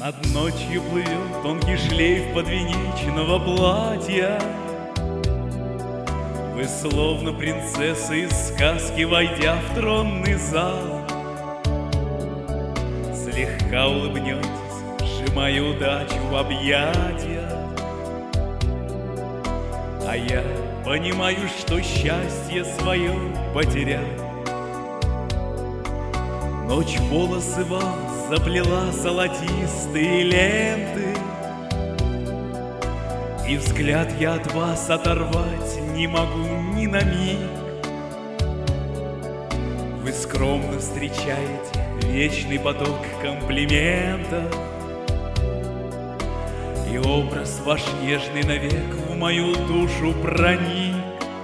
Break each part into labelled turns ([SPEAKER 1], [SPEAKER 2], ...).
[SPEAKER 1] Над ночью плывет тонкий шлейф подвенечного платья. Вы словно принцесса из сказки, войдя в тронный зал, слегка улыбнетесь, сжимая удачу в объятия. А я понимаю, что счастье свое потерял. Ночь волосы вам заплела золотистые ленты, и взгляд я от вас оторвать не могу ни на миг. Вы скромно встречаете вечный поток комплиментов, и образ ваш нежный навек в мою душу проник.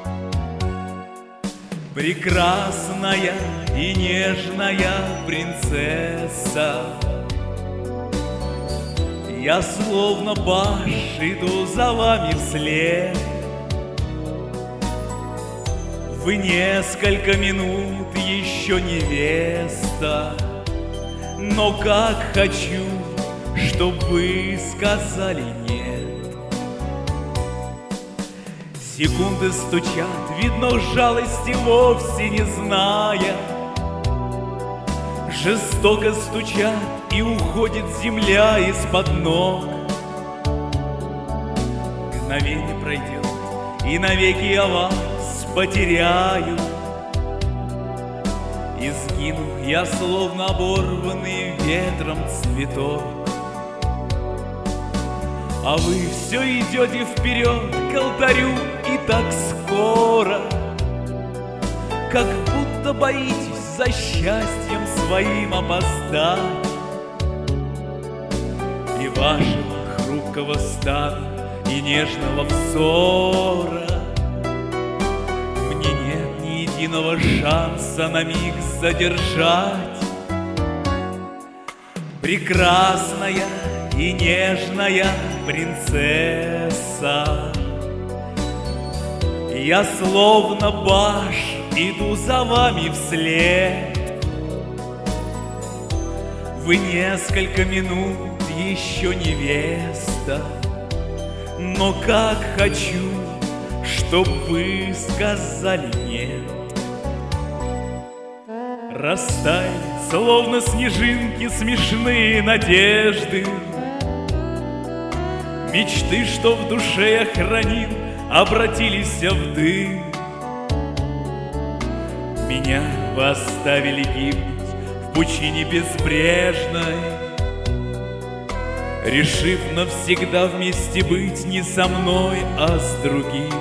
[SPEAKER 1] Прекрасная и нежная принцесса, я словно паж иду за вами вслед. Вы несколько минут еще невеста, но как хочу, чтоб вы сказали нет. Секунды стучат, видно, жалости вовсе не зная. Жестоко стучат, и уходит земля из-под ног. Мгновение пройдет, и навеки я вас потеряю. И сгину я, словно оборванный ветром цветок. А вы все идете вперед к алтарю, и так скоро, как будто боитесь за счастьем своим опоздать. И вашего хрупкого стана и нежного взора мне нет ни единого шанса на миг задержать. Прекрасная и нежная принцесса, я словно паж иду за вами вслед. Вы несколько минут еще невеста, но как хочу, чтоб вы сказали нет. Растаяли, словно снежинки, смешные надежды. Мечты, что в душе я хранил, обратились в дым. Меня вы оставили гибнуть в пучине безбрежной, решив навсегда вместе быть не со мной, а с другим.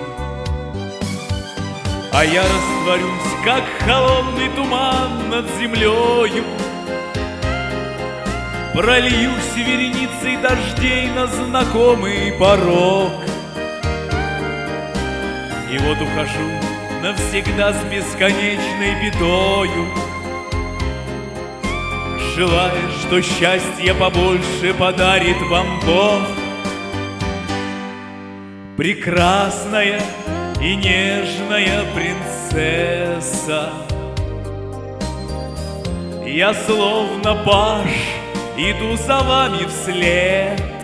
[SPEAKER 1] А я растворюсь, как холодный туман над землею, прольюсь вереницей дождей на знакомый порог. И вот ухожу навсегда с бесконечной бедою, желая, что счастье побольше подарит вам Бог. Прекрасная и нежная принцесса, я словно паж иду за вами вслед.